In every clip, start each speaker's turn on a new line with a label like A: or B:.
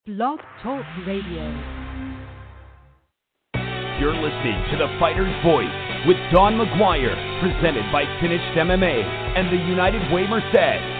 A: Blog Talk Radio.
B: You're listening to The Fighter's Voice with Don McGuire, presented by Finished MMA and the United Way Merced.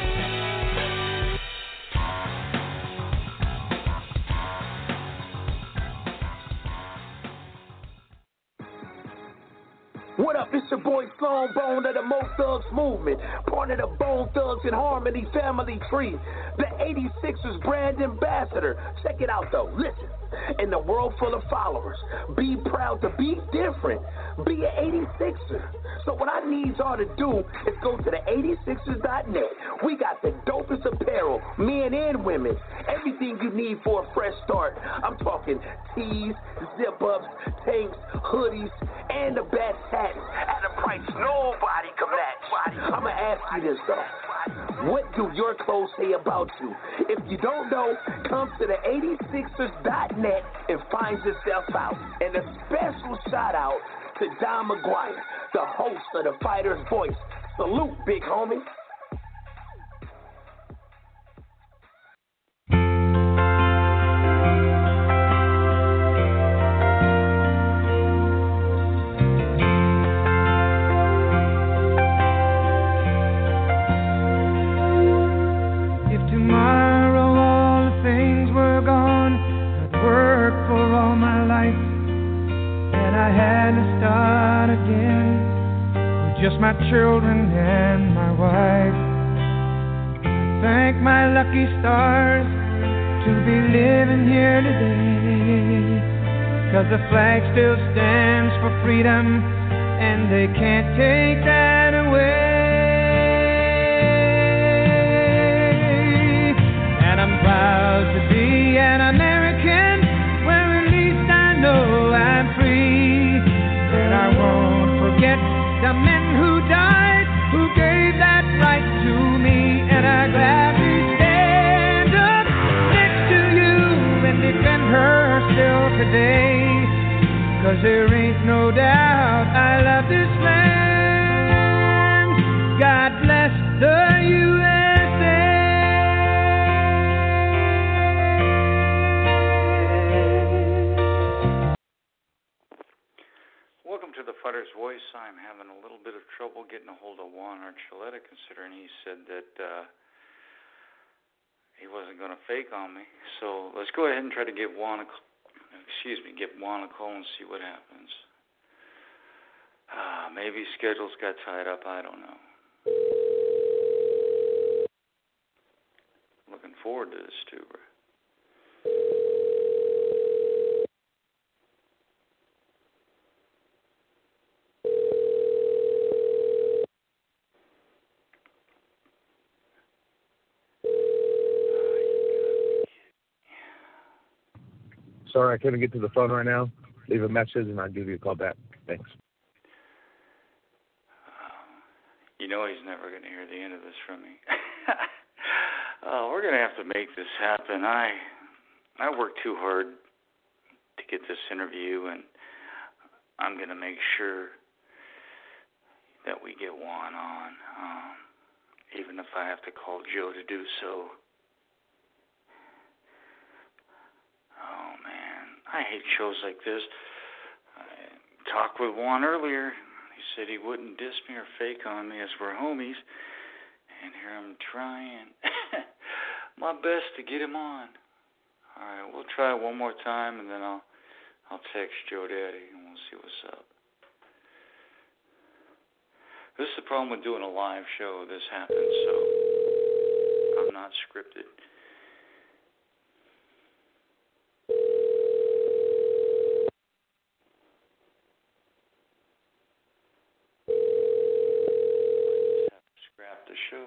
C: What up, it's your boy Sloan Bone of the Mo Thugs Movement, part of the Bone Thugs and Harmony family tree, the 86ers brand ambassador. Check it out though, listen. In the world full of followers, be proud to be different, be an 86er. So what I need y'all to do is go to the 86ers.net. We got the dopest apparel, men and women, everything you need for a fresh start. I'm talking tees, zip-ups, tanks, hoodies, and the best hats at a price nobody can match. I'm going to ask you this though. What do your clothes say about you? If you don't know, come to the 86ers.net and find yourself out. And a special shout out to Don McGuire, the host of The Fighter's Voice. Salute, big homie.
D: Just my children and my wife. I thank my lucky stars to be living here today. 'Cause the flag still stands for freedom, and they can't take that away. And I'm proud to be an American, where at least I know I'm free. And I won't forget the men who died, who gave that right to me, and I gladly stand up next to you and defend her still today. 'Cause there ain't no doubt I love this land. God bless the USA.
E: Welcome to The Fighter's Voice. I'm having a little bit of trouble getting a hold of Juan Archuleta, considering he said that he wasn't going to fake on me. So let's go ahead and try to give Juan a call and see what happens. Maybe schedules got tied up. I don't know. Looking forward to this, tuber.
F: Sorry, I couldn't get to the phone right now. Leave a message, and I'll give you a call back. Thanks.
E: You know he's never going to hear the end of this from me. We're going to have to make this happen. I worked too hard to get this interview, and I'm going to make sure that we get Juan on, even if I have to call Joe to do so. Oh, man, I hate shows like this. I talked with Juan earlier. He said he wouldn't diss me or fake on me as we're homies. And here I'm trying my best to get him on. All right, we'll try it one more time, and then I'll text Joe Daddy, and we'll see what's up. This is the problem with doing a live show. This happens, so I'm not scripted. The show.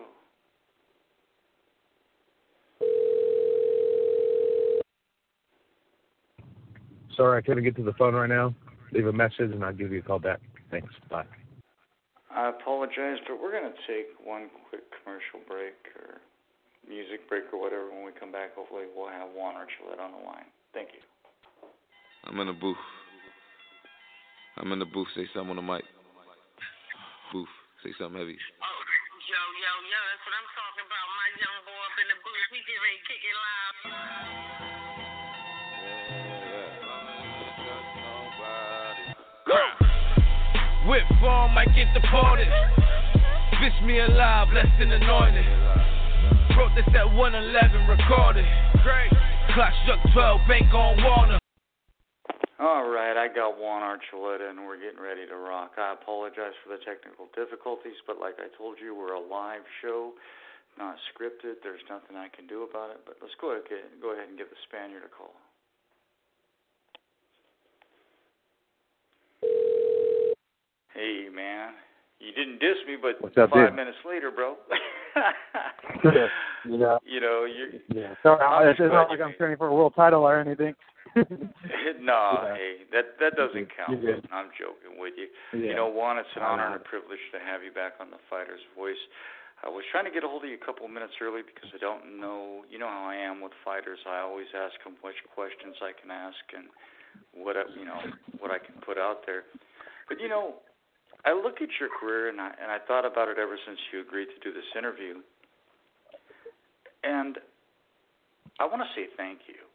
F: Sorry, I couldn't get to the phone right now. Leave a message, and I'll give you a call back. Thanks. Bye.
E: I apologize, but we're going to take one quick commercial break or music break or whatever. When we come back, hopefully we'll have Juan Archuleta on the line. Thank you.
G: I'm in the booth. Say something on the mic. Booth. Say something heavy.
H: Yo, that's what I'm talking about. My young boy up in the booth, we get ready to kick it live. Whip form, might get deported. Fish me alive, less than anointed. Wrote this at 111, recorded. Great. Clock struck 12, bank on Warner.
E: All right, I got Juan Archuleta, and we're getting ready to rock. I apologize for the technical difficulties, but like I told you, we're a live show, not scripted. There's nothing I can do about it, but let's go ahead and give the Spaniard a call. Hey, man. You didn't diss me, but
I: what's up,
E: 5
I: dude?
E: minutes later, bro.
I: Yeah.
E: You know, you're...
I: Yeah. Sorry, it's not like I'm training for a world title or anything.
E: No,
I: yeah.
E: Hey, that doesn't count.
I: You're good.
E: I'm joking with you.
I: Yeah.
E: You know, Juan, it's an honor and a privilege to have you back on the Fighter's Voice. I was trying to get a hold of you a couple of minutes early because I don't know, you know how I am with fighters. I always ask them which questions I can ask and what I can put out there. But, you know, I look at your career, and I thought about it ever since you agreed to do this interview. And I want to say thank you.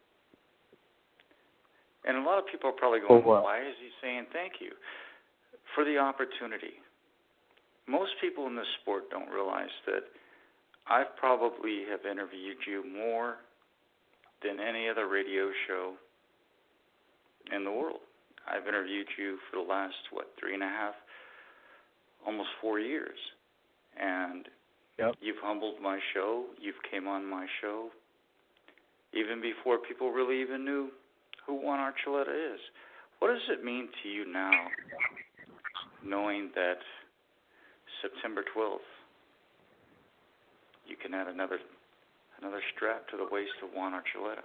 E: And a lot of people are probably going, why is he saying thank you? For the opportunity. Most people in this sport don't realize that I probably have interviewed you more than any other radio show in the world. I've interviewed you for the last, 3.5, almost 4 years. And You've humbled my show. You've came on my show even before people really even knew who Juan Archuleta is. What does it mean to you now, knowing that September 12th, you can add another strap to the waist of Juan Archuleta?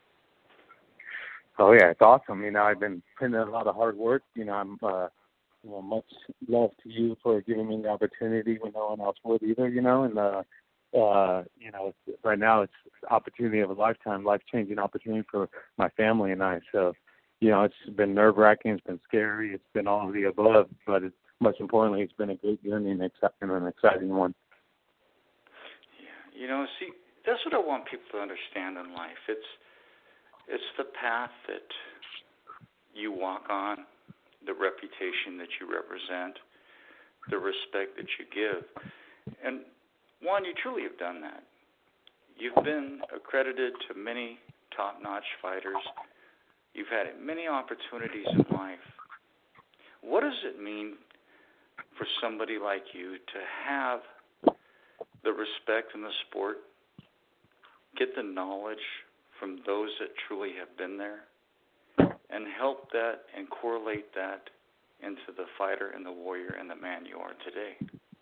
I: Oh yeah, it's awesome. You know, I've been putting in a lot of hard work. You know, I'm much love to you for giving me the opportunity when no one else would either. You know, and you know, right now it's opportunity of a lifetime, life-changing opportunity for my family and I. So, you know, it's been nerve-wracking, it's been scary, it's been all of the above, but most importantly, it's been a great journey and an exciting one.
E: Yeah, you know, see, that's what I want people to understand in life. It's the path that you walk on, the reputation that you represent, the respect that you give. And, Juan, you truly have done that. You've been accredited to many top-notch fighters. You've had many opportunities in life. What does it mean for somebody like you to have the respect in the sport, get the knowledge from those that truly have been there, and help that and correlate that into the fighter and the warrior and the man you are today?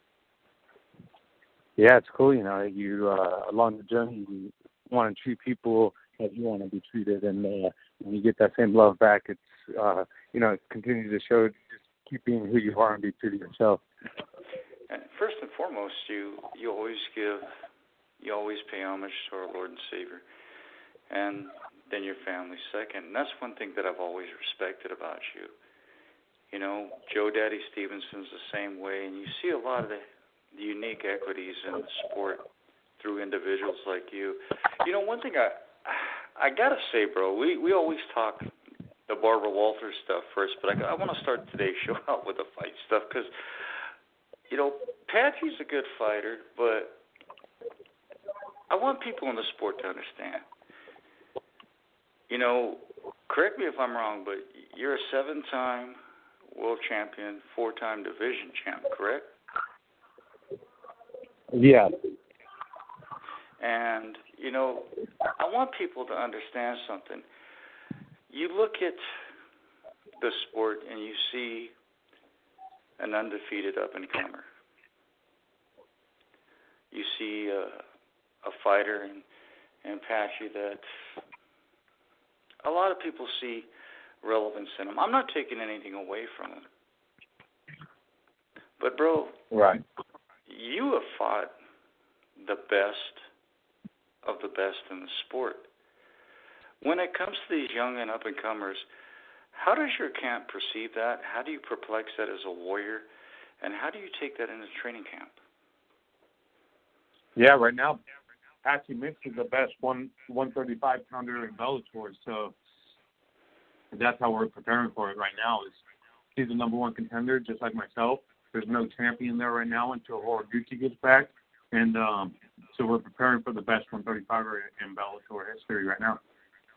I: Yeah, it's cool. You know, you along the journey, you want to treat people as you want to be treated, and when you get that same love back, it's you know, it continues to show. Just keep being who you are and be true to yourself.
E: And first and foremost, you always pay homage to our Lord and Savior, and then your family second. And that's one thing that I've always respected about you. You know, Joe Daddy Stevenson's the same way, and you see a lot of the unique equities in the sport through individuals like you. You know, one thing I gotta say, bro, we always talk the Barbara Walters stuff first, but I want to start today's show out with the fight stuff because, you know, Patsy's a good fighter, but I want people in the sport to understand. You know, correct me if I'm wrong, but you're a 7-time world champion, 4-time division champ, correct?
I: Yeah.
E: And, you know, I want people to understand something. You look at the sport and you see an undefeated up-and-comer. You see a fighter in Patchy that a lot of people see relevance in him. I'm not taking anything away from him. But, bro,
I: right,
E: you have fought the best of the best in the sport. When it comes to these young and up-and-comers, how does your camp perceive that? How do you perplex that as a warrior? And how do you take that into training camp?
I: Yeah, right now, Patchy Mix is the best 135-pounder in Bellator, so that's how we're preparing for it right now. Is he's the number one contender, just like myself. There's no champion there right now until Horiguchi gets back. And so we're preparing for the best 135er in Bellator history right now.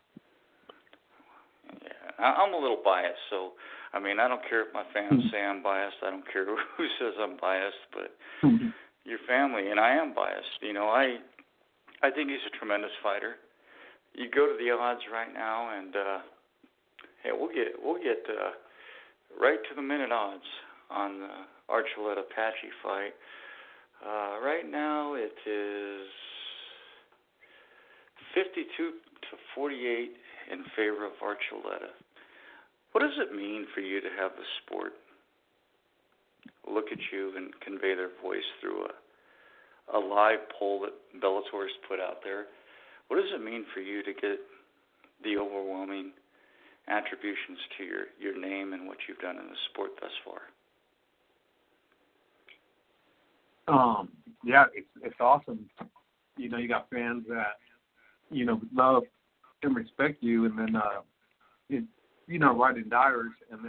E: Yeah, I'm a little biased, so, I mean, I don't care if my fans say I'm biased. I don't care who says I'm biased, but your family, and I am biased. You know, I think he's a tremendous fighter. You go to the odds right now, and hey, we'll get right to the minute odds on the Archuleta-Patchy fight. Right now it is 52-48 in favor of Archuleta. What does it mean for you to have the sport look at you and convey their voice through a live poll that Bellator's put out there? What does it mean for you to get the overwhelming attributions to your name and what you've done in the sport thus far?
I: Yeah, it's awesome. You know, you got fans that, you know, love and respect you, and then, you know, write in diaries, and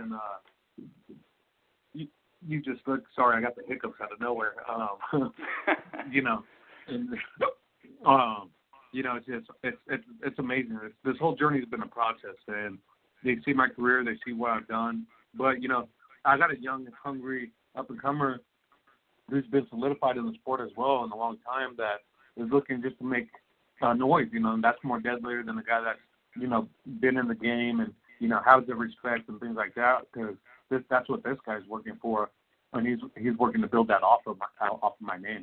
I: then you just look. Sorry, I got the hiccups out of nowhere. You know, and you know, it's amazing. This whole journey has been a process, and they see my career, they see what I've done. But you know, I got a young, hungry up and comer who's been solidified in the sport as well in a long time that is looking just to make noise. You know, and that's more deadlier than the guy that's, you know, been in the game and, you know, has the respect and things like that, because that's what this guy's working for, and he's working to build that off of my name.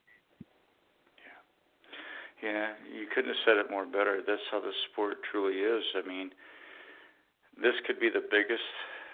E: Yeah, you couldn't have said it more better. That's how the sport truly is. I mean, this could be the biggest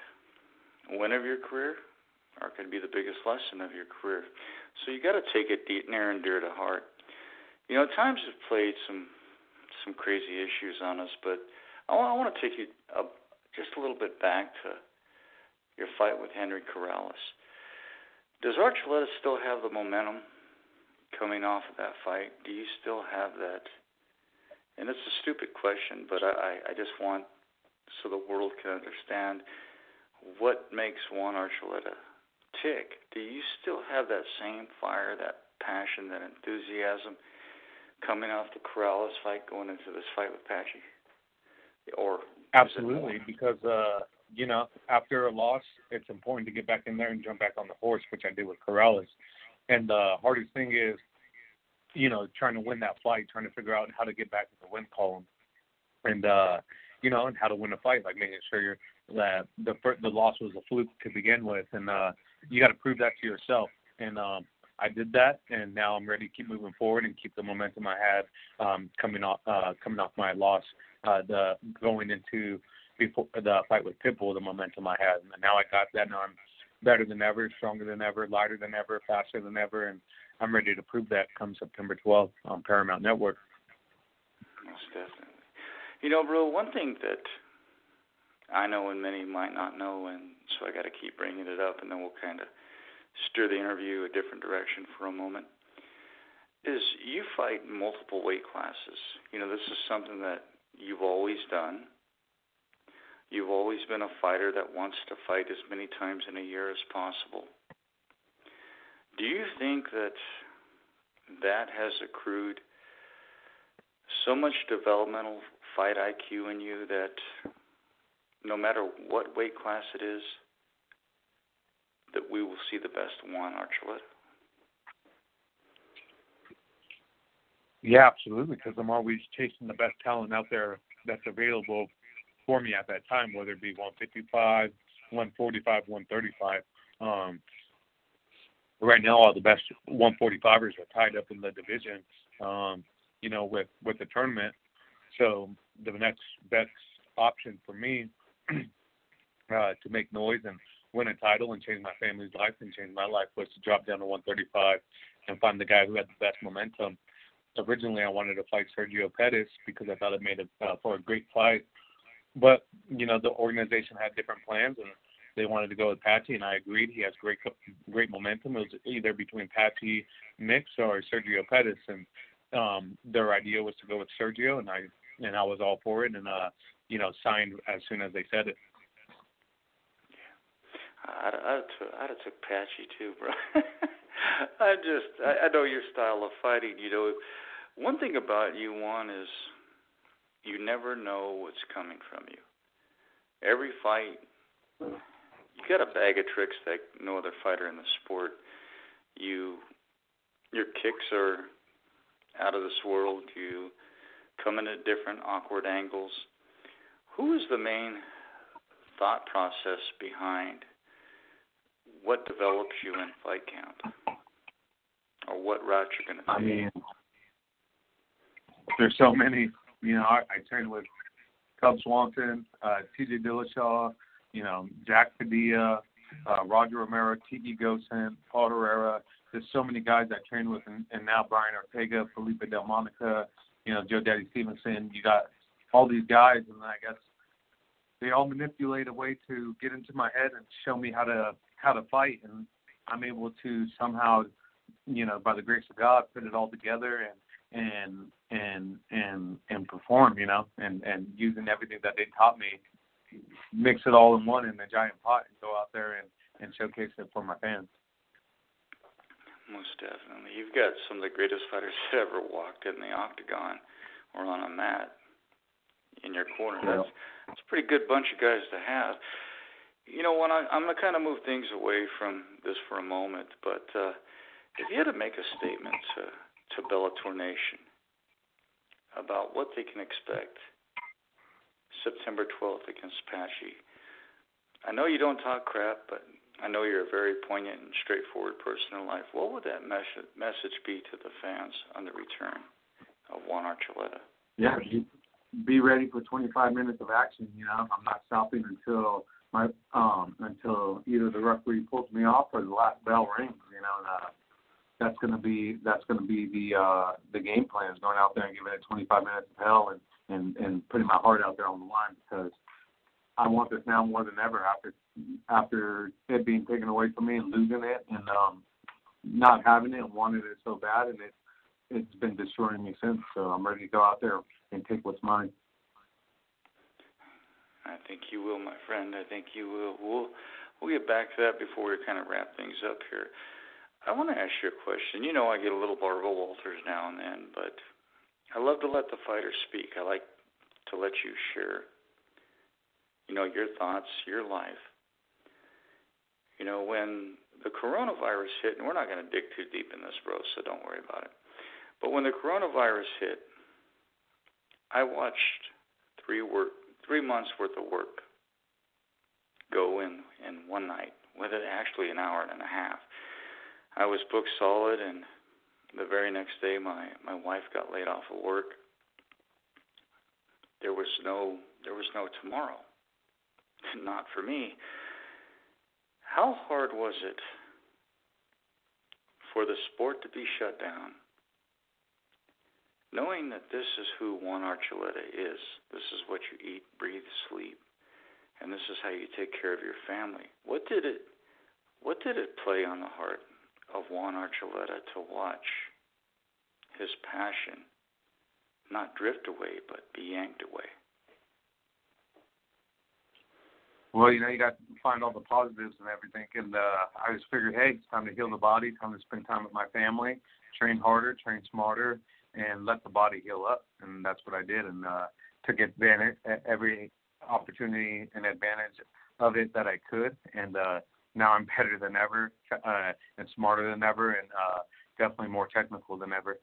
E: win of your career, or it could be the biggest lesson of your career. So you got to take it near and dear to heart. You know, times have played some crazy issues on us, but I want to take you just a little bit back to your fight with Henry Corrales. Does Archuleta still have the momentum coming off of that fight? Do you still have that? And it's a stupid question, but I just want so the world can understand what makes Juan Archuleta tick. Do you still have that same fire, that passion, that enthusiasm coming off the Corrales fight going into this fight with Patchy? Or
I: absolutely, because you know, after a loss, it's important to get back in there and jump back on the horse, which I did with Corrales. And the hardest thing is, you know, trying to win that fight, trying to figure out how to get back to the win column, and you know, and how to win a fight, like making sure that the loss was a fluke to begin with, and you got to prove that to yourself. And I did that, and now I'm ready to keep moving forward and keep the momentum I had coming off my loss, going into before the fight with Pitbull, the momentum I had. And now I got that, and I'm better than ever, stronger than ever, lighter than ever, faster than ever, and I'm ready to prove that come September 12th on Paramount Network.
E: Most definitely. You know, bro, one thing that I know and many might not know, and so I got to keep bringing it up, and then we'll kind of steer the interview a different direction for a moment, is you fight in multiple weight classes. You know, this is something that you've always done. You've always been a fighter that wants to fight as many times in a year as possible. Do you think that has accrued so much developmental fight IQ in you that no matter what weight class it is, that we will see the best Juan Archuleta?
I: Yeah, absolutely, because I'm always chasing the best talent out there that's available for me at that time, whether it be 155, 145, 135. Right now, all the best 145ers are tied up in the division, you know, with the tournament. So the next best option for me to make noise and win a title and change my family's life and change my life was to drop down to 135 and find the guy who had the best momentum. Originally, I wanted to fight Sergio Pettis because I thought it made it for a great fight. But, you know, the organization had different plans, and they wanted to go with Patchy, and I agreed. He has great momentum. It was either between Patchy Mix or Sergio Pettis, and their idea was to go with Sergio, and I was all for it, and you know, signed as soon as they said it.
E: I'd have took Patchy too, bro. I know your style of fighting. You know, one thing about you, Juan, is you never know what's coming from you. Every fight, you got a bag of tricks that no other fighter in the sport. Your kicks are out of this world. You come in at different awkward angles. Who is the main thought process behind what develops you in fight camp, or what route you're going to take?
I: I mean, there's so many. You know, I trained with Cub Swanson, T.J. Dillashaw, you know, Jack Padilla, Roger Romero, Tiki Gosen, Paul Herrera. There's so many guys I trained with, and now Brian Ortega, Felipe Del Monica, you know, Joe Daddy Stevenson. You got all these guys, and I guess they all manipulate a way to get into my head and show me how to fight, and I'm able to somehow, you know, by the grace of God, put it all together and perform, you know, and using everything that they taught me, mix it all in one in a giant pot and go out there and showcase it for my fans.
E: Most definitely. You've got some of the greatest fighters that ever walked in the octagon or on a mat in your corner.
I: Yeah.
E: That's a pretty good bunch of guys to have. You know, I'm going to kind of move things away from this for a moment, but if you had to make a statement to Bellator Nation about what they can expect September 12th against Patchy, I know you don't talk crap, but I know you're a very poignant and straightforward person in life. What would that message be to the fans on the return of Juan Archuleta?
I: Yeah, be ready for 25 minutes of action. You know, I'm not stopping until either the referee pulls me off or the last bell rings. You know, and that's gonna be the game plan, is going out there and giving it 25 minutes of hell and putting my heart out there on the line, because I want this now more than ever after it being taken away from me and losing it and not having it and wanting it so bad, and it's been destroying me since. So I'm ready to go out there and take what's mine.
E: I think you will, my friend. I think you will. We'll get back to that before we kind of wrap things up here. I want to ask you a question. You know, I get a little Barbara Walters now and then, but I love to let the fighters speak. I like to let you share, you know, your thoughts, your life. You know, when the coronavirus hit, and we're not going to dig too deep in this, bro, so don't worry about it. But when the coronavirus hit, I watched 3 months worth of work go in one night, with it actually an hour and a half. I was booked solid, and the very next day my wife got laid off of work. There was no tomorrow. Not for me. How hard was it for the sport to be shut down, knowing that this is who Juan Archuleta is? This is what you eat, breathe, sleep, and this is how you take care of your family. What did it play on the heart of Juan Archuleta to watch his passion not drift away, but be yanked away?
I: Well, you know, you got to find all the positives and everything. And I just figured, hey, it's time to heal the body, time to spend time with my family, train harder, train smarter, and let the body heal up. And that's what I did, and took advantage every opportunity and advantage of it that I could. And now I'm better than ever and smarter than ever, and definitely more technical than ever.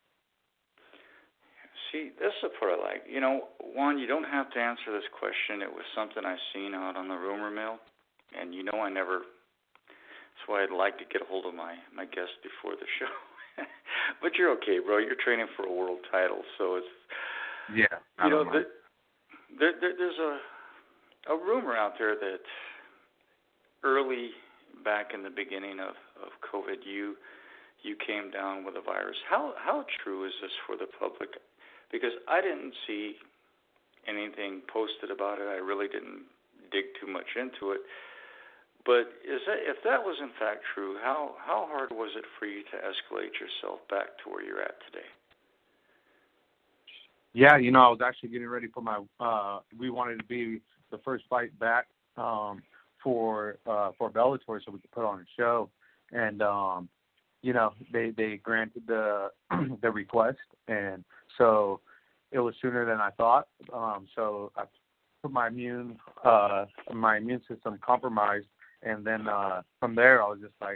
E: See, this is the part I like. You know, Juan, you don't have to answer this question. It was something I seen out on the rumor mill, and you know that's why I'd like to get a hold of my guest before the show. But you're okay, bro. You're training for a world title, so it's...
I: Yeah.
E: You know, there's a rumor out there that early back in the beginning of COVID, you came down with a virus. How true is this for the public? Because I didn't see anything posted about it. I really didn't dig too much into it. But if that was in fact true, how hard was it for you to escalate yourself back to where you're at today?
I: Yeah, you know, I was actually getting ready for my we wanted to be the first fight back for Bellator so we could put on a show, and they granted the the request, and so it was sooner than I thought. So I put my immune system compromised, and then from there I was just like,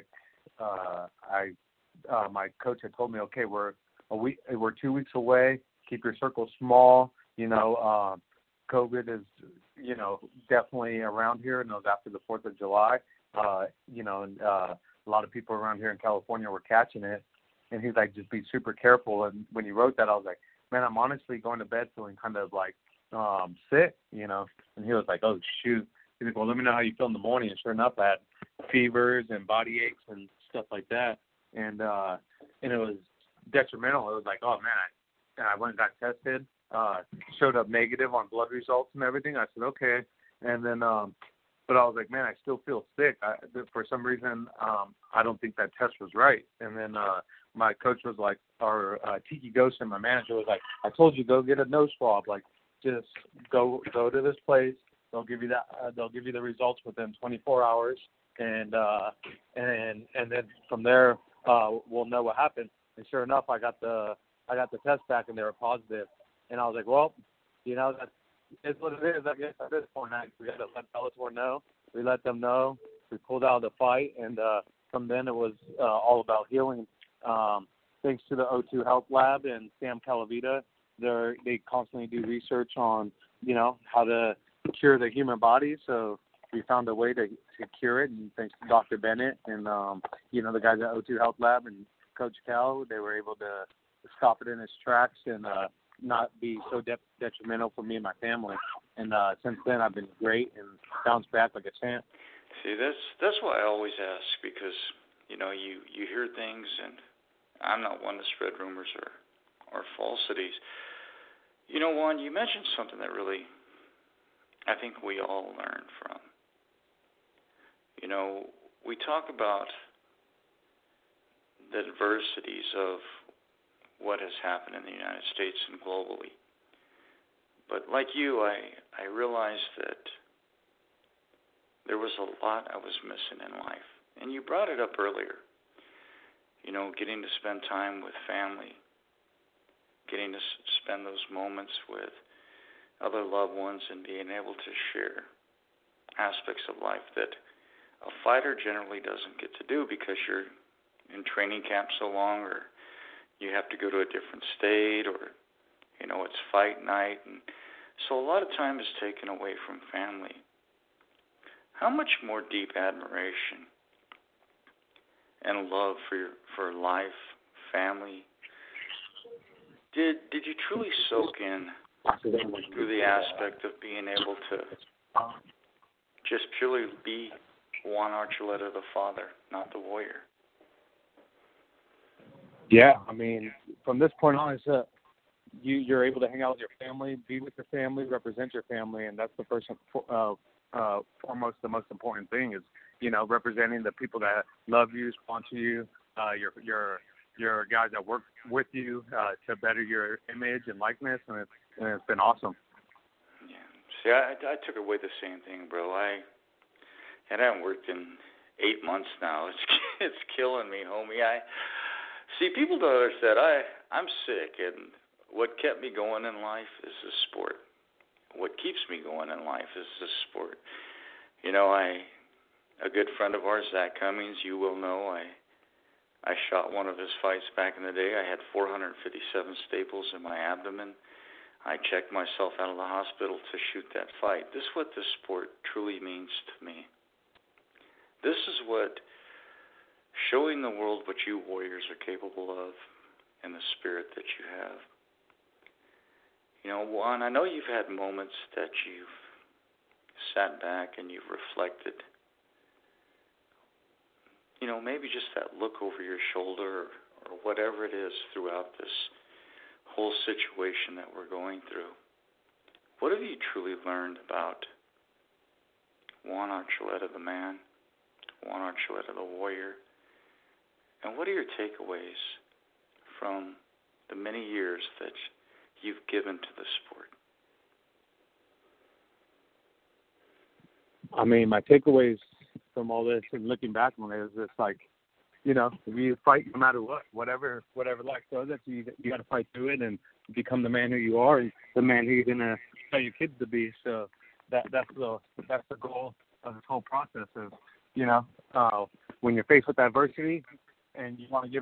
I: my coach had told me, okay, we're 2 weeks away. Keep your circle small. COVID is, definitely around here, and it was after the 4th of July. And a lot of people around here in California were catching it. And he's like, just be super careful. And when he wrote that, I was like, man, I'm honestly going to bed feeling kind of like sick, And he was like, oh, shoot. He's like, well, let me know how you feel in the morning. And sure enough, I had fevers and body aches and stuff like that. And it was detrimental. It was like, oh, man, I went and got tested. Showed up negative on blood results and everything. I said, okay. And then, but I was like, man, I still feel sick. For some reason, I don't think that test was right. And then my coach was like, or Tiki Ghost and my manager was like, I told you, go get a nose swab. Like, just go to this place. They'll give you that. They'll give you the results within 24 hours. And then from there, we'll know what happened. And sure enough, I got the test back and they were positive. And I was like, well, that is what it is. I guess at this point, we got to let Bellator know. We let them know. We pulled out of the fight, and from then it was all about healing. Thanks to the O2 Health Lab and Sam Calavita, they constantly do research on, how to cure the human body. So we found a way to cure it, and thanks to Dr. Bennett and the guys at O2 Health Lab and Coach Cal, they were able to stop it in its tracks and not be so detrimental for me and my family. And since then, I've been great and bounced back like a champ.
E: See, that's why I always ask, because you hear things, and I'm not one to spread rumors or falsities. Juan, you mentioned something that really I think we all learn from. We talk about the adversities of what has happened in the United States and globally. But like you, I realized that there was a lot I was missing in life. And you brought it up earlier. Getting to spend time with family, getting to spend those moments with other loved ones and being able to share aspects of life that a fighter generally doesn't get to do because you're in training camp so long, or you have to go to a different state, or, it's fight night. And so a lot of time is taken away from family. How much more deep admiration and love for life, family, did you truly soak in through the aspect of being able to just purely be Juan Archuleta, the father, not the warrior?
I: Yeah, I mean, from this point on, it's you're able to hang out with your family, be with your family, represent your family, and that's the first foremost, the most important thing is, representing the people that love you, sponsor you, your guys that work with you to better your image and likeness, and it's been awesome.
E: Yeah. See, I took away the same thing, bro. I haven't worked in 8 months now. It's killing me, homie. See, people don't understand. I'm sick, and what kept me going in life is the sport. What keeps me going in life is the sport. A good friend of ours, Zach Cummings, you will know, I shot one of his fights back in the day. I had 457 staples in my abdomen. I checked myself out of the hospital to shoot that fight. This is what this sport truly means to me. This is what showing the world what you warriors are capable of and the spirit that you have. Juan, I know you've had moments that you've sat back and you've reflected. Maybe just that look over your shoulder or whatever it is throughout this whole situation that we're going through. What have you truly learned about Juan Archuleta, the man, Juan Archuleta, the warrior? And what are your takeaways from the many years that you've given to the sport?
I: I mean, my takeaways from all this and looking back on it is just like, you know, you fight no matter what, whatever life throws at you, you got to fight through it and become the man who you are and the man who you're gonna tell your kids to be. So that's the goal of this whole process. Is, you know, when you're faced with adversity and you want to give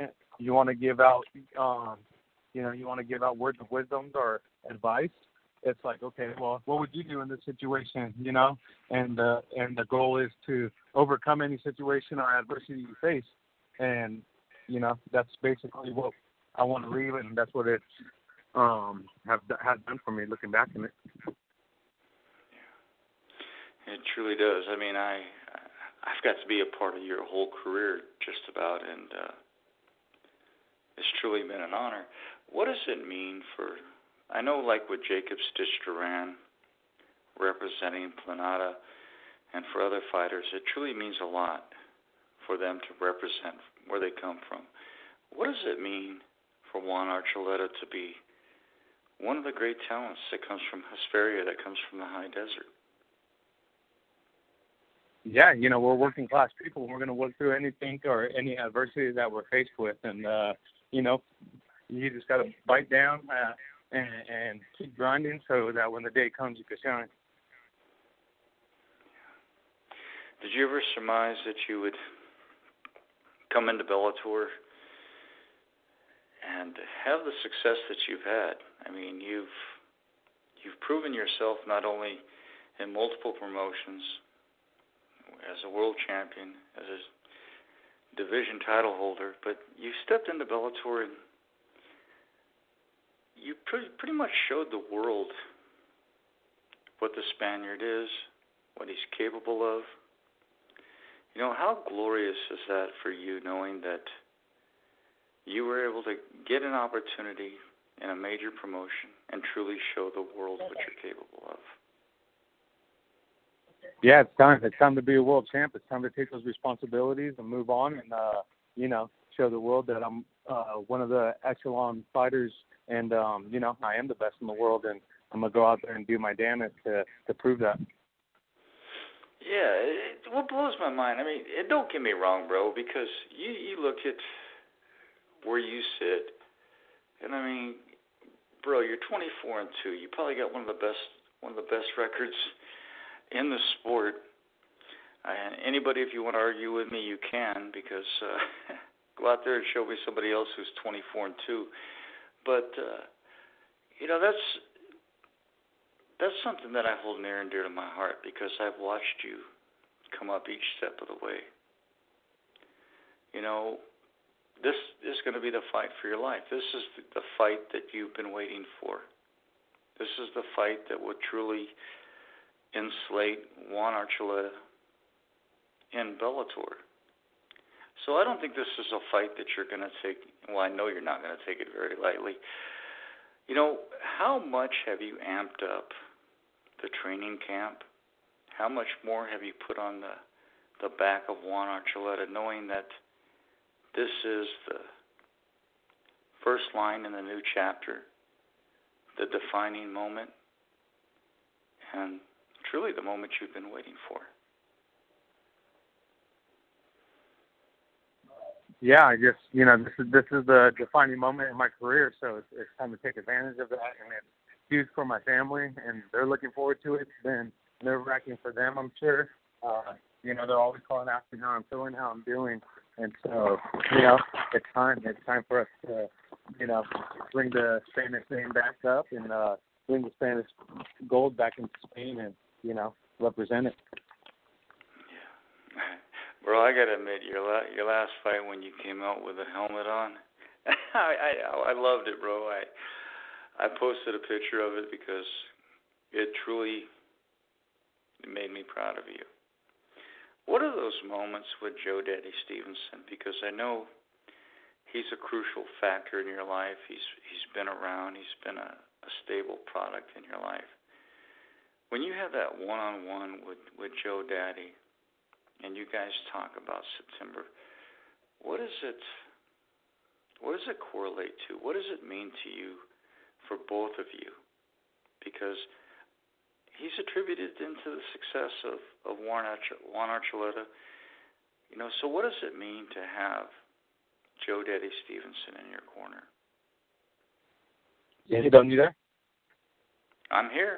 I: out words of wisdom or advice. It's like, okay, well, what would you do in this situation, you know? And the goal is to overcome any situation or adversity you face. And, you know, that's basically what I want to leave, and that's what it has done for me looking back on it.
E: Yeah. It truly does. I mean, I've got to be a part of your whole career just about, and it's truly been an honor. What does it mean for... I know, like with Jacob Stitch Duran representing Planada and for other fighters, it truly means a lot for them to represent where they come from. What does it mean for Juan Archuleta to be one of the great talents that comes from Hesperia, that comes from the high desert?
I: Yeah, you know, we're working class people. We're going to work through anything or any adversity that we're faced with. And, you know, you just got to bite down and keep grinding so that when the day comes, you can shine.
E: Did you ever surmise that you would come into Bellator and have the success that you've had? I mean, you've proven yourself not only in multiple promotions, as a world champion, as a division title holder, but you stepped into Bellator and you pretty much showed the world what the Spaniard is, what he's capable of. You know, how glorious is that for you, knowing that you were able to get an opportunity in a major promotion and truly show the world what you're capable of?
I: Yeah, it's time. It's time to be a world champ. It's time to take those responsibilities and move on and, you know, show the world that I'm one of the echelon fighters and, you know, I am the best in the world, and I'm going to go out there and do my damnedest to prove that.
E: Yeah, what blows my mind, I mean, don't get me wrong, bro, because you look at where you sit, and I mean, bro, you're 24-2. You probably got one of the best records in the sport. Anybody, if you want to argue with me, you can, because go out there and show me somebody else who's 24-2. But you know, that's something that I hold near and dear to my heart, because I've watched you come up each step of the way. You know, this is going to be the fight for your life. This is the fight that you've been waiting for. This is the fight that would truly enslate Juan Archuleta in Bellator. So I don't think this is a fight that you're going to take, well, I know you're not going to take it very lightly. You know, how much have you amped up the training camp? How much more have you put on the back of Juan Archuleta, knowing that this is the first line in the new chapter, the defining moment, and truly the moment you've been waiting for?
I: Yeah, I guess, you know, this is the defining moment in my career, so it's time to take advantage of that, and it's huge for my family, and they're looking forward to it. It's been nerve-wracking for them, I'm sure. You know, they're always calling asking how I'm feeling, how I'm doing, and so, you know, it's time for us to, you know, bring the Spanish name back up and bring the Spanish gold back into Spain and, you know, represent it.
E: Yeah. Bro, I gotta admit, your last fight when you came out with a helmet on, I loved it, bro. I posted a picture of it because it truly made me proud of you. What are those moments with Joe Daddy Stevenson? Because I know he's a crucial factor in your life. He's been around. He's been a stable product in your life. When you have that one-on-one with Joe Daddy, and you guys talk about September, what does it correlate to? What does it mean to you for both of you? Because he's attributed into the success of Juan Archuleta. You know, so what does it mean to have Joe Daddy Stevenson in your corner?
I: Yeah, Don, you there?
E: I'm here.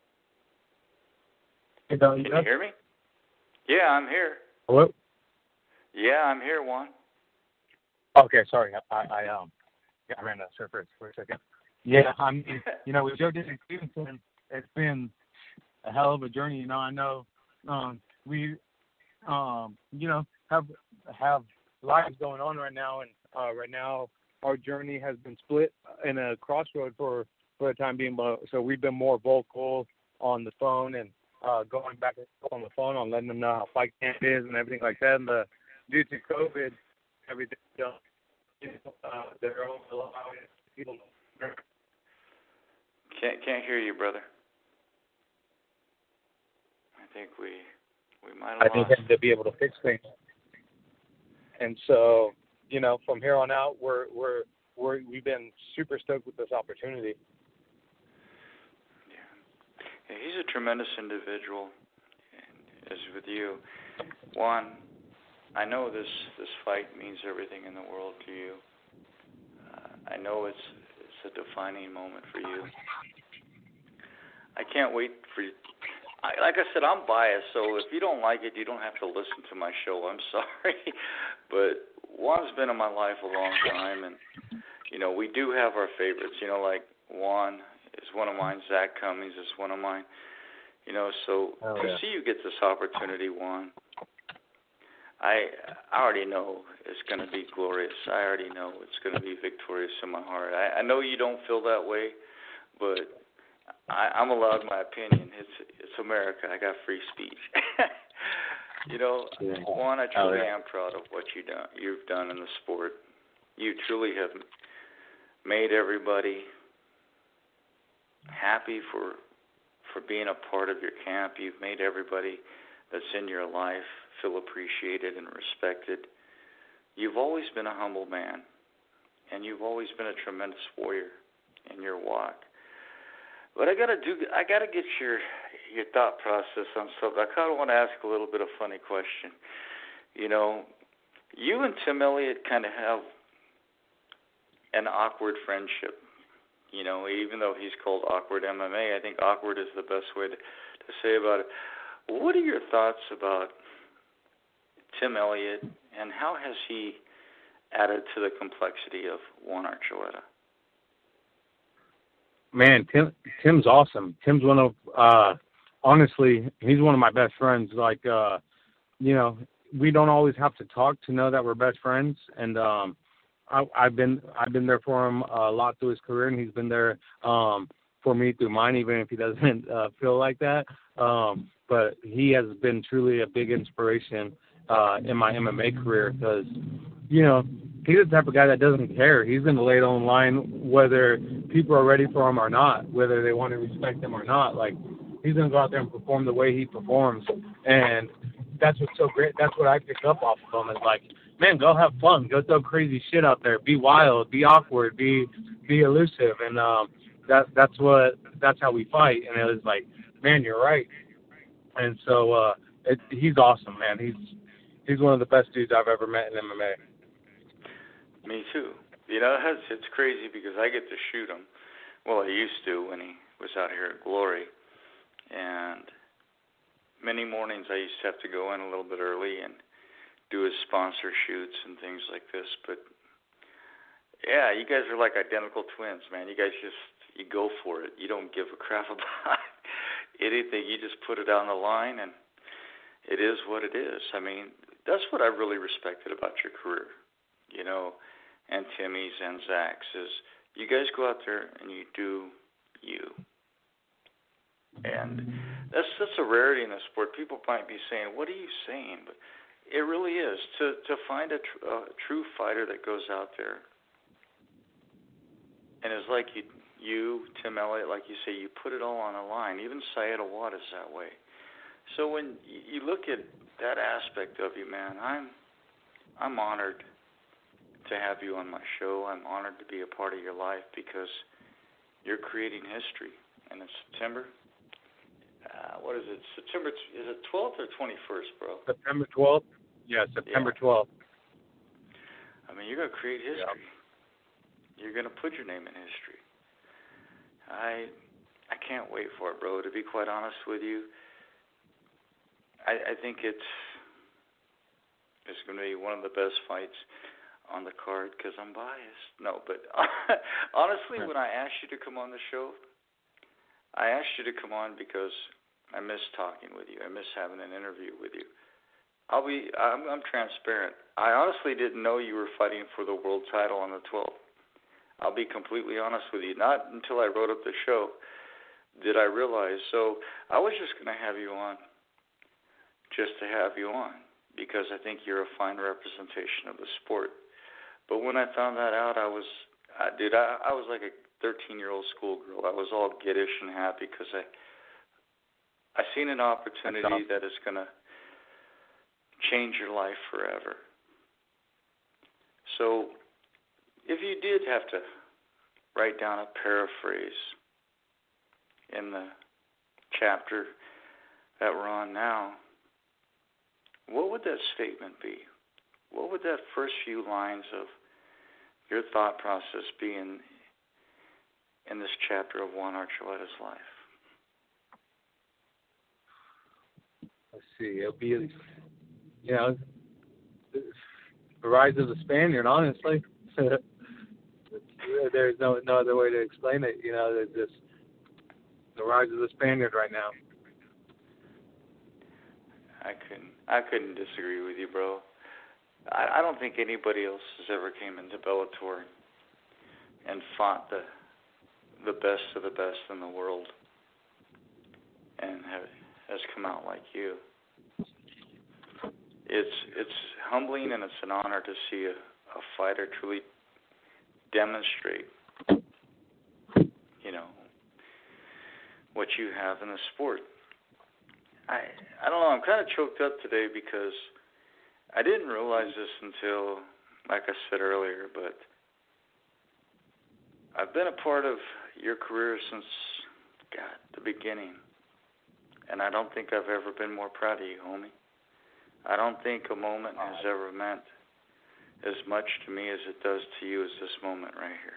I: Hey, Don,
E: Can you hear me? Yeah, I'm here.
I: Hello?
E: Yeah, I'm here, Juan.
I: Okay, sorry. I ran out of surface for a second. Yeah, you know, with Joe Daddy Stevenson, it's been a hell of a journey. You know, I know we, you know, have lives going on right now, and right now our journey has been split in a crossroad for the time being. So we've been more vocal on the phone and going back and forth on the phone on letting them know how fight camp is and everything like that. And due to COVID, everything done. They're only allowing people.
E: Can't hear you, brother. I think we might have
I: I think to be able to fix things. And so, you know, from here on out, we've been super stoked with this opportunity.
E: Yeah, he's a tremendous individual, and as with you, Juan, I know this fight means everything in the world to you. I know it's a defining moment for you. I can't wait for you. Like I said, I'm biased, so if you don't like it, you don't have to listen to my show. I'm sorry. But Juan's been in my life a long time, and, you know, we do have our favorites. You know, like Juan is one of mine. Zach Cummings is one of mine. You know, so to see you get this opportunity, Juan, I already know it's going to be glorious. I already know it's going to be victorious in my heart. I know you don't feel that way, but I'm allowed my opinion. It's America. I got free speech. You know, Juan, I truly am proud of what you've done in the sport. You truly have made everybody happy for being a part of your camp. You've made everybody that's in your life feel appreciated and respected. You've always been a humble man, and you've always been a tremendous warrior in your walk. But I gotta get your thought process on something. I kind of want to ask a little bit of a funny question. You know, you and Tim Elliott kind of have an awkward friendship. You know, even though he's called Awkward MMA, I think awkward is the best way to say about it. What are your thoughts about Tim Elliott, and how has he added to the complexity of Juan Archuleta?
I: Man, Tim's awesome. Tim's one of, honestly, he's one of my best friends. Like, you know, we don't always have to talk to know that we're best friends. And I've been there for him a lot through his career, and he's been there for me through mine, even if he doesn't feel like that. But he has been truly a big inspiration in my MMA career because, you know, he's the type of guy that doesn't care. He's going to lay it on the line whether people are ready for him or not, whether they want to respect him or not. Like, he's going to go out there and perform the way he performs. And that's what's so great. That's what I pick up off of him is like, man, go have fun. Go throw crazy shit out there. Be wild. Be awkward. Be elusive. And that's how we fight. And it was like, man, you're right. And so he's awesome, man. He's one of the best dudes I've ever met in MMA.
E: Me too. You know, it's crazy because I get to shoot him. Well, I used to when he was out here at Glory. And many mornings I used to have to go in a little bit early and do his sponsor shoots and things like this. But, yeah, you guys are like identical twins, man. You guys you go for it. You don't give a crap about anything. You just put it on the line, and it is what it is. I mean, that's what I really respected about your career, you know, and Timmy's and Zach's, is you guys go out there and you do you. And that's a rarity in the sport. People might be saying, what are you saying? But it really is. To find a true fighter that goes out there and is like you, Tim Elliott, like you say, you put it all on the line. Even Syed Awad is that way. So when you look at that aspect of you, man, I'm honored to have you on my show. I'm honored to be a part of your life because you're creating history. And in September, What is it? September? Is it 12th or 21st, bro?
I: September 12th. Yeah, September 12th.
E: I mean, you're gonna create history.
I: Yep.
E: You're gonna put your name in history. I can't wait for it, bro. To be quite honest with you, I think it's going to be one of the best fights on the card because I'm biased. No, but honestly, when I asked you to come on the show, I asked you to come on because I miss talking with you. I miss having an interview with you. I'm transparent. I honestly didn't know you were fighting for the world title on the 12th. I'll be completely honest with you. Not until I wrote up the show did I realize. So I was just going to have you on, just to have you on, because I think you're a fine representation of the sport. But when I found that out, I was like a 13-year-old schoolgirl. I was all giddish and happy because I seen an opportunity that is going to change your life forever. So if you did have to write down a paraphrase in the chapter that we're on now, what would that statement be? What would that first few lines of your thought process be in this chapter of Juan Archuleta's life?
I: Let's see. It'll be, the rise of the Spaniard, honestly. There's no other way to explain it. There's just the rise of the Spaniard right now.
E: I couldn't disagree with you, bro. I don't think anybody else has ever came into Bellator and fought the best of the best in the world and has come out like you. It's humbling and it's an honor to see a fighter truly demonstrate, what you have in the sport. I don't know, I'm kind of choked up today because I didn't realize this until, like I said earlier, but I've been a part of your career since, the beginning. And I don't think I've ever been more proud of you, homie. I don't think a moment has ever meant as much to me as it does to you as this moment right here.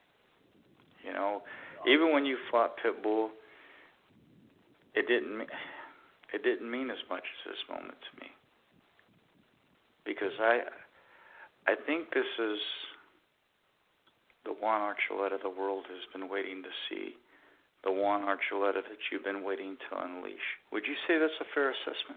E: Even when you fought Pitbull, it didn't mean as much as this moment to me. Because I think this is the Juan Archuleta the world has been waiting to see, the Juan Archuleta that you've been waiting to unleash. Would you say that's a fair assessment?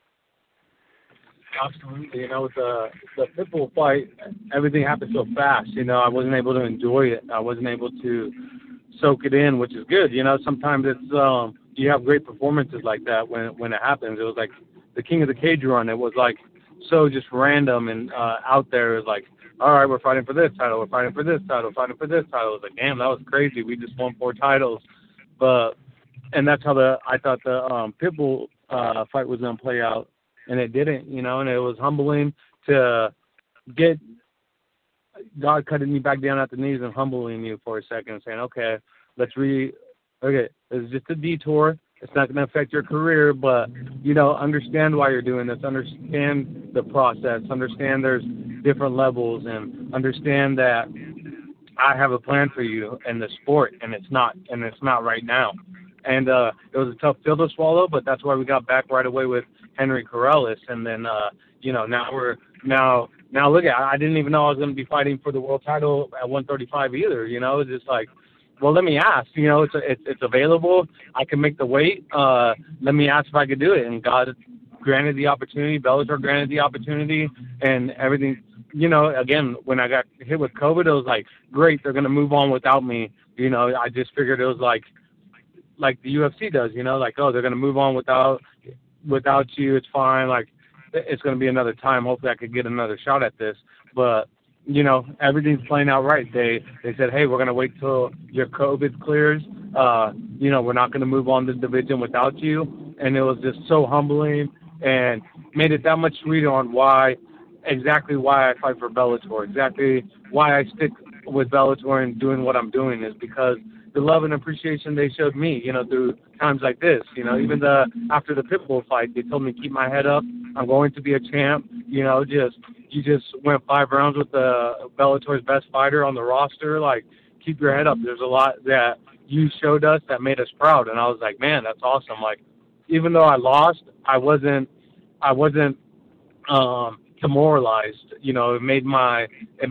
I: Absolutely. With the Pitbull fight, everything happened so fast. I wasn't able to enjoy it. I wasn't able to soak it in, which is good. Sometimes it's you have great performances like that when it happens. It was like the King of the Cage run. It was like so just random and out there. It was like, all right, we're fighting for this title. We're fighting for this title. We're fighting for this title. It was like, damn, that was crazy. We just won 4 titles. And that's how I thought the Pitbull fight was going to play out. And it didn't, and it was humbling to get God cutting me back down at the knees and humbling you for a second and saying, okay, this is just a detour. It's not going to affect your career, but, understand why you're doing this. Understand the process. Understand there's different levels and understand that I have a plan for you in the sport and it's not right now. And it was a tough pill to swallow, but that's why we got back right away with Henry Corrales. And then, now look at, I didn't even know I was going to be fighting for the world title at 135 either. It's just like, well, let me ask. It's available. I can make the weight. Let me ask if I could do it. And God granted the opportunity. Bellator granted the opportunity, and everything. Again, when I got hit with COVID, it was like, great, they're going to move on without me. I just figured it was like the UFC does. Like, oh, they're going to move on without you. It's fine. Like, it's going to be another time. Hopefully, I could get another shot at this. But everything's playing out right. They said, hey, we're going to wait till your COVID clears. We're not going to move on this division without you. And it was just so humbling and made it that much sweeter on exactly why I fight for Bellator, exactly why I stick with Bellator and doing what I'm doing is because
F: the love and appreciation they showed me, you know, through times like this. You know, even after the Pitbull fight, they told me keep my head up. I'm going to be a champ. You know, you just went 5 rounds with the Bellator's best fighter on the roster. Like, keep your head up. There's a lot that you showed us that made us proud. And I was like, man, that's awesome. Like, even though I lost, I wasn't demoralized. You know, it made my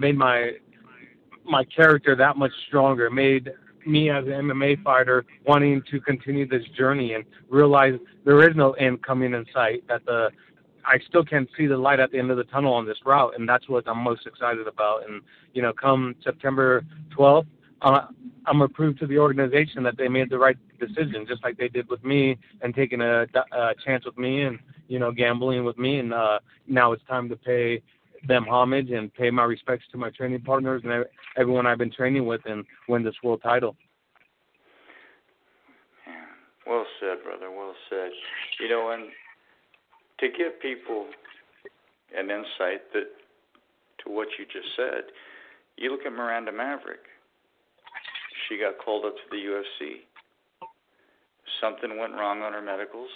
F: character that much stronger. It made me as an MMA fighter wanting to continue this journey and realize there is no end coming in sight, that I still can see the light at the end of the tunnel on this route, and that's what I'm most excited about. And, you know, come September 12th, I'm going to prove to the organization that they made the right decision, just like they did with me and taking a chance with me and, you know, gambling with me. And now it's time to pay them homage and pay my respects to my training partners and everyone I've been training with and win this world title.
E: Yeah. Well said, brother. Well said. You know, and to give people an insight to what you just said, you look at Miranda Maverick. She got called up to the UFC. Something went wrong on her medicals.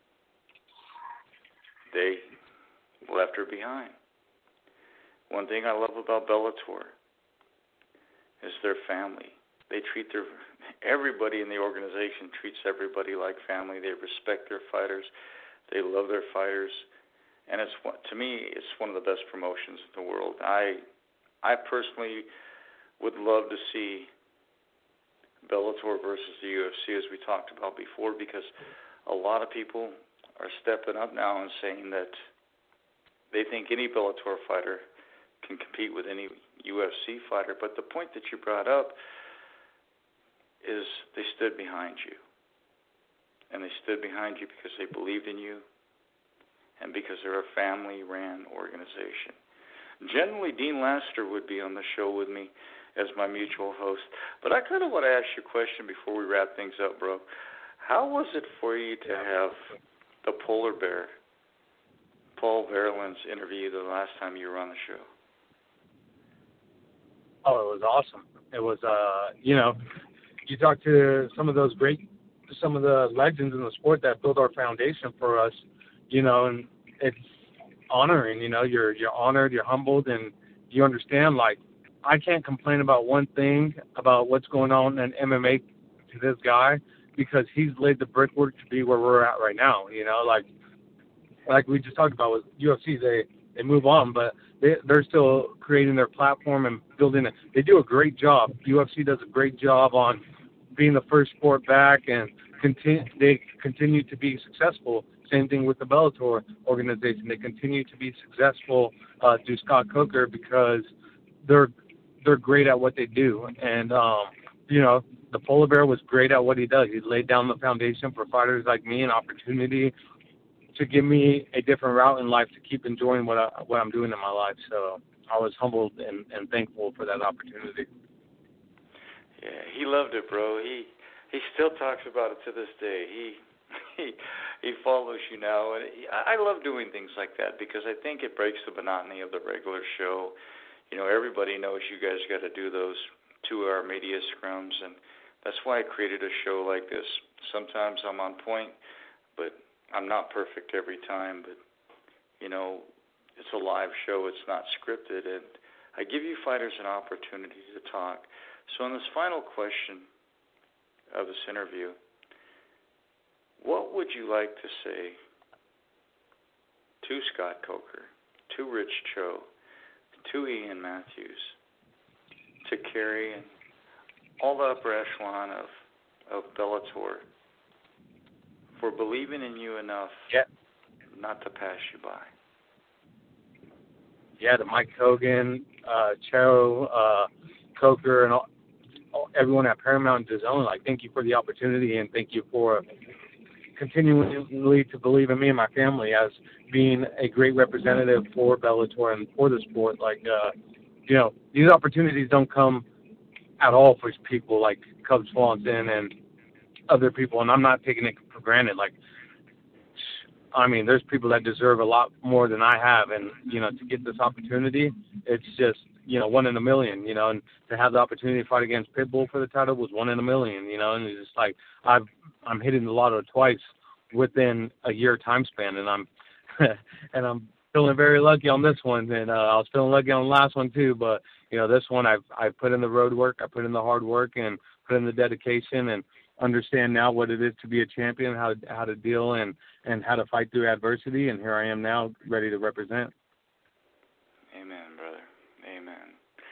E: They left her behind. One thing I love about Bellator is their family. They treat everybody in the organization treats everybody like family. They respect their fighters. They love their fighters. And to me, it's one of the best promotions in the world. I personally would love to see Bellator versus the UFC, as we talked about before, because a lot of people are stepping up now and saying that they think any Bellator fighter can compete with any UFC fighter. But the point that you brought up is they stood behind you. And they stood behind you because they believed in you and because they're a family-ran organization. Generally, Dean Laster would be on the show with me as my mutual host. But I kind of want to ask you a question before we wrap things up, bro. How was it for you to have the polar bear, Paul Verhoeven's interview the last time you were on the show?
F: Oh, it was awesome. It was, you know, you talk to some of the legends in the sport that built our foundation for us, you know, and it's honoring, you know, you're honored, you're humbled, and you understand, like, I can't complain about one thing about what's going on in MMA to this guy because he's laid the brickwork to be where we're at right now, you know, like we just talked about with UFC, they move on, but they're still creating their platform and building it. They do a great job. UFC does a great job on being the first sport back, and they continue to be successful. Same thing with the Bellator organization. They continue to be successful through Scott Coker because they're great at what they do. And, you know, the Polar Bear was great at what he does. He laid down the foundation for fighters like me, an opportunity to give me a different route in life to keep enjoying what I'm doing in my life. So I was humbled and thankful for that opportunity.
E: Yeah, he loved it, bro. He still talks about it to this day. He follows you now, and I love doing things like that because I think it breaks the monotony of the regular show. You know, everybody knows you guys got to do those 2-hour media scrums, and that's why I created a show like this. Sometimes I'm on point, but I'm not perfect every time. But, you know, it's a live show. It's not scripted, and I give you fighters an opportunity to talk. So in this final question of this interview, what would you like to say to Scott Coker, to Rich Cho, to Ian Matthews, to Kerry, and all the upper echelon of Bellator for believing in you enough not to pass you by?
F: Yeah, to Mike Hogan, Cho, Coker, and everyone at Paramount and DAZN, like, thank you for the opportunity, and thank you for continually to believe in me and my family as being a great representative for Bellator and for the sport. Like, you know, these opportunities don't come at all for people like Cub Swanson and other people, and I'm not taking it for granted. Like, I mean, there's people that deserve a lot more than I have, and, you know, to get this opportunity, it's just, 1 in a million, and to have the opportunity to fight against Pitbull for the title was 1 in a million, and it's just like I'm hitting the lotto twice within a year time span, and I'm feeling very lucky on this one, and I was feeling lucky on the last one too, but this one I put in the road work, I put in the hard work, and put in the dedication, and understand now what it is to be a champion, how to deal and how to fight through adversity, and here I am now ready to represent.
E: Amen, brother. Amen.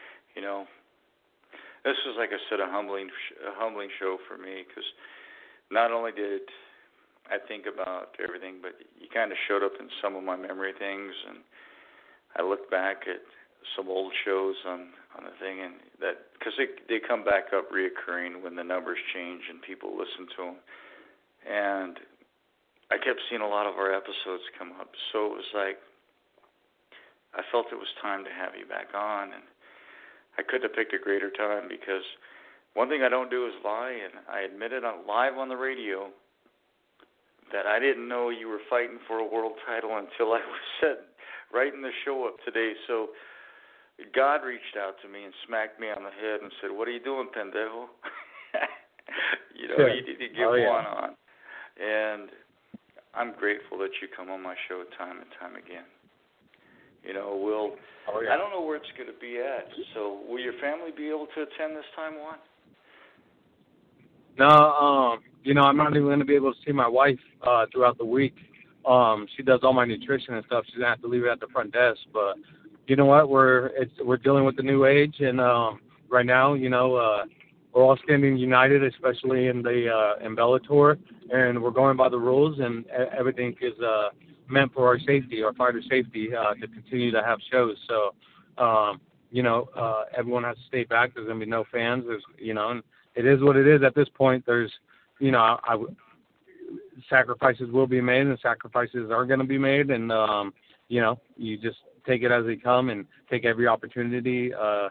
E: This was, like I said, a humbling show for me, because not only did I think about everything, but you kind of showed up in some of my memory things, and I look back at some old shows on the thing, and that because they come back up reoccurring when the numbers change and people listen to them, and I kept seeing a lot of our episodes come up, so it was like I felt it was time to have you back on, and I couldn't have picked a greater time, because one thing I don't do is lie, and I admitted live on the radio that I didn't know you were fighting for a world title until I was writing the show up today. So God reached out to me and smacked me on the head and said, "What are you doing, pendejo?" You need to get one on. And I'm grateful that you come on my show time and time again. I don't know where it's going to be at. So will your family be able to attend this time, Juan?
F: No, I'm not even going to be able to see my wife throughout the week. She does all my nutrition and stuff. She's going to have to leave it at the front desk. But you know what? We're dealing with the new age, and right now, we're all standing united, especially in Bellator, and we're going by the rules, and everything is meant for our safety, our fighter safety, to continue to have shows. So, everyone has to stay back. There's going to be no fans. And it is what it is at this point. There's, sacrifices will be made, and sacrifices are going to be made, and you just take it as they come and take every opportunity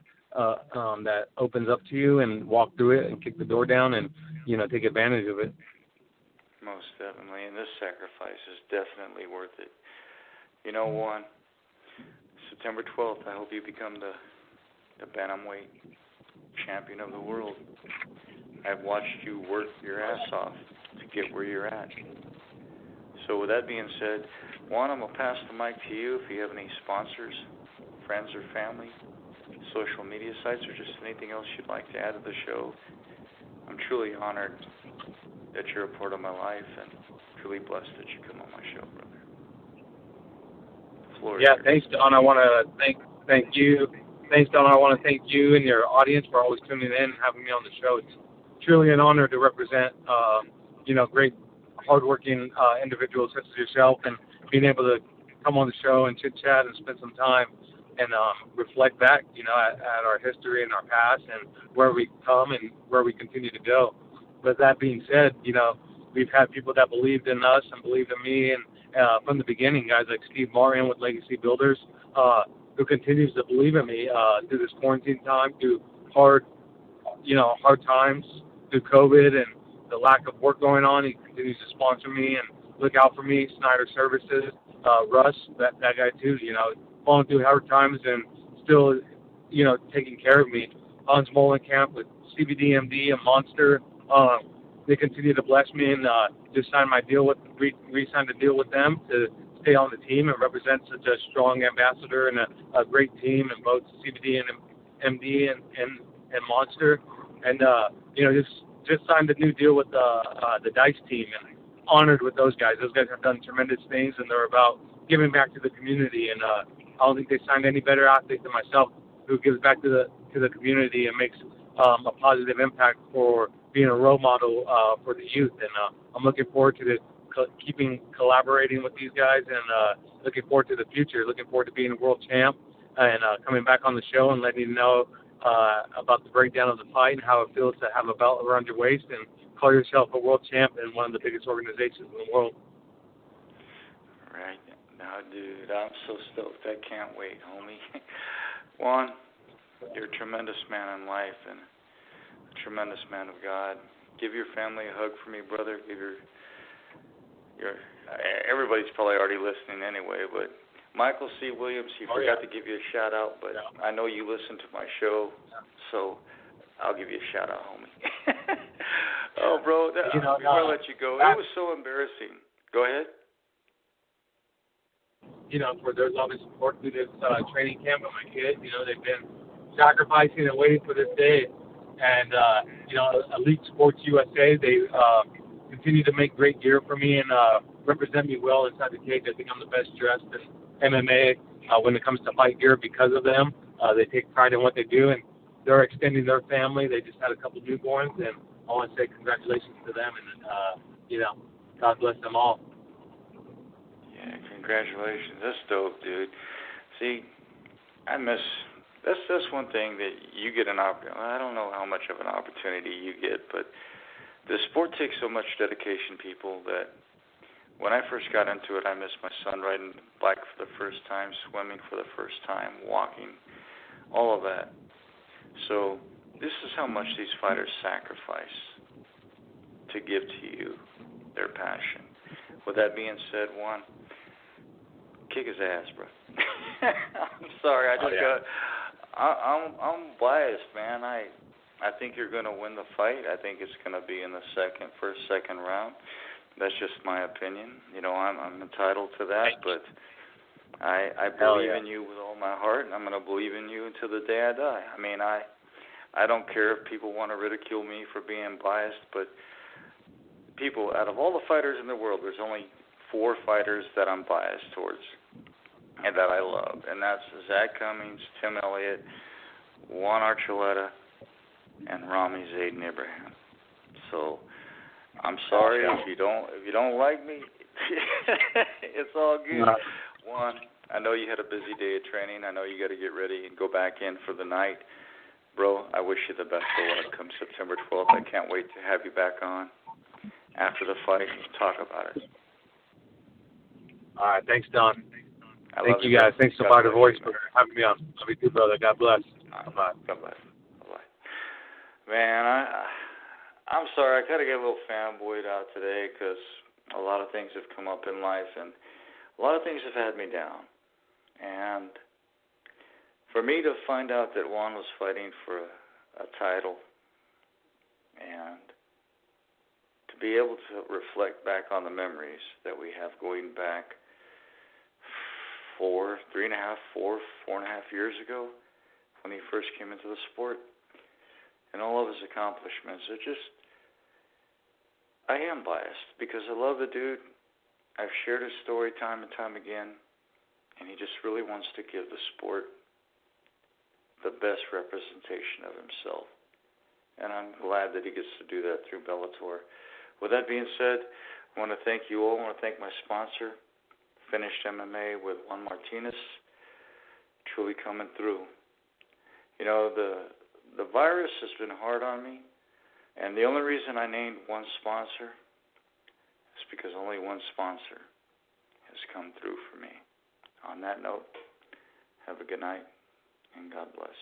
F: that opens up to you and walk through it and kick the door down and take advantage of it.
E: Most definitely, and this sacrifice is definitely worth it. Juan, September 12th, I hope you become the bantamweight champion of the world. I've watched you work your ass off to get where you're at. So with that being said, Juan, I'm going to pass the mic to you if you have any sponsors, friends or family, social media sites, or just anything else you'd like to add to the show. I'm truly honored that you're a part of my life, and truly blessed that you come on my show, brother. The floor is yours.
F: Thanks, Don. I want to thank you. Thanks, Don. I want to thank you and your audience for always tuning in and having me on the show. It's truly an honor to represent, great, hardworking individuals such as yourself, and being able to come on the show and chit-chat and spend some time and reflect back, at our history and our past and where we come and where we continue to go. But that being said, we've had people that believed in us and believed in me, and from the beginning, guys like Steve Martin with Legacy Builders, who continues to believe in me through this quarantine time, through hard times, through COVID and the lack of work going on. He continues to sponsor me and look out for me. Snyder Services, Russ, that guy too, falling through hard times and still, taking care of me. Hans Molenkamp with CBDMD and Monster. They continue to bless me, and just signed my deal re-signed a deal with them to stay on the team and represent such a strong ambassador and a great team in both CBD and MD and Monster. And, just signed a new deal with the Dice team, and honored with those guys. Those guys have done tremendous things, and they're about giving back to the community. And I don't think they signed any better athlete than myself, who gives back to the community and makes a positive impact for being a role model for the youth. And I'm looking forward to keeping collaborating with these guys, and looking forward to the future, looking forward to being a world champ, and coming back on the show and letting you know about the breakdown of the fight and how it feels to have a belt around your waist and call yourself a world champ in one of the biggest organizations in the world.
E: Right. Now, dude, I'm so stoked. I can't wait, homie. Juan, you're a tremendous man in life and a tremendous man of God. Give your family a hug for me, brother. Give your everybody's probably already listening anyway, but Michael C. Williams, he forgot to give you a shout out, but I know you listen to my show, so I'll give you a shout out, homie. Oh, bro, before I let you go, it was so embarrassing. Go ahead.
F: For their love and support through this training camp with my kids, they've been sacrificing and waiting for this day. And, Elite Sports USA, they continue to make great gear for me and represent me well inside the cage. I think I'm the best dressed in MMA when it comes to fight gear because of them. They take pride in what they do, and they're extending their family. They just had a couple newborns, and I want to say congratulations to them, and, God bless them all.
E: Yeah, congratulations. That's dope, dude. See, that's one thing that you get an opportunity. I don't know how much of an opportunity you get, but the sport takes so much dedication, people, that when I first got into it, I missed my son riding the bike for the first time, swimming for the first time, walking, all of that. So this is how much these fighters sacrifice to give to you their passion. With that being said, Juan, kick his ass, bro. I'm sorry, I'm biased, man. I think you're going to win the fight. I think it's going to be in the second round. That's just my opinion. I'm entitled to that, but I believe in you with all my heart, and I'm going to believe in you until the day I die. I mean, I don't care if people want to ridicule me for being biased, but people, out of all the fighters in the world, there's only 4 fighters that I'm biased towards and that I love, and that's Zach Cummings, Tim Elliott, Juan Archuleta, and Ramy Zayden Ibrahim. So I'm sorry if you don't like me. It's all good. Juan, I know you had a busy day of training. I know you got to get ready and go back in for the night. Bro, I wish you the best of luck come September 12th. I can't wait to have you back on after the fight and talk about it.
F: All right. Thanks, Don.
E: Thank
F: you, guys. Thanks to Fighter Voice for having me on. Love you too, brother. God bless.
E: Bye-bye. Bye-bye. Man, I'm sorry. I got to get a little fanboyed out today because a lot of things have come up in life and a lot of things have had me down. And for me to find out that Juan was fighting for a title and to be able to reflect back on the memories that we have going back 4.5 years ago when he first came into the sport, and all of his accomplishments are just, I am biased because I love the dude. I've shared his story time and time again, and he just really wants to give the sport the best representation of himself. And I'm glad that he gets to do that through Bellator. With that being said, I want to thank you all. I want to thank my sponsor, Finished MMA with Juan Martinez, truly coming through. The virus has been hard on me, and the only reason I named one sponsor is because only one sponsor has come through for me. On that note, have a good night, and God bless.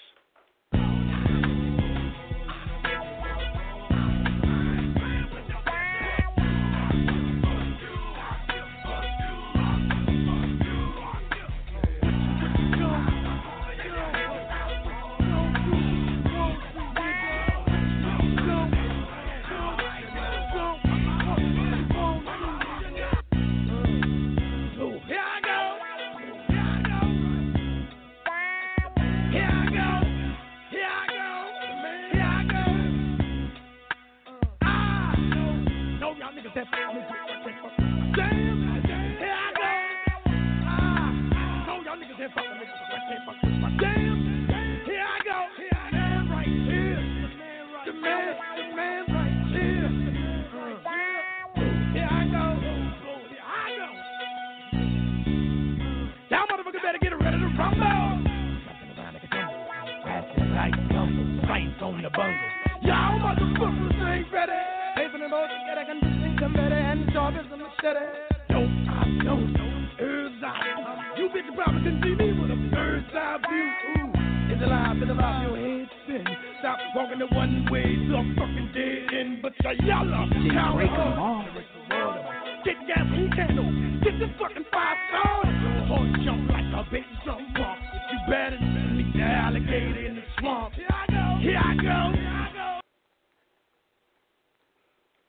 D: Get gas, who can know? Get the fucking 5 stars. Heart jump like
J: a baby drum bump. If you better than me, the alligator in the swamp. Here I go.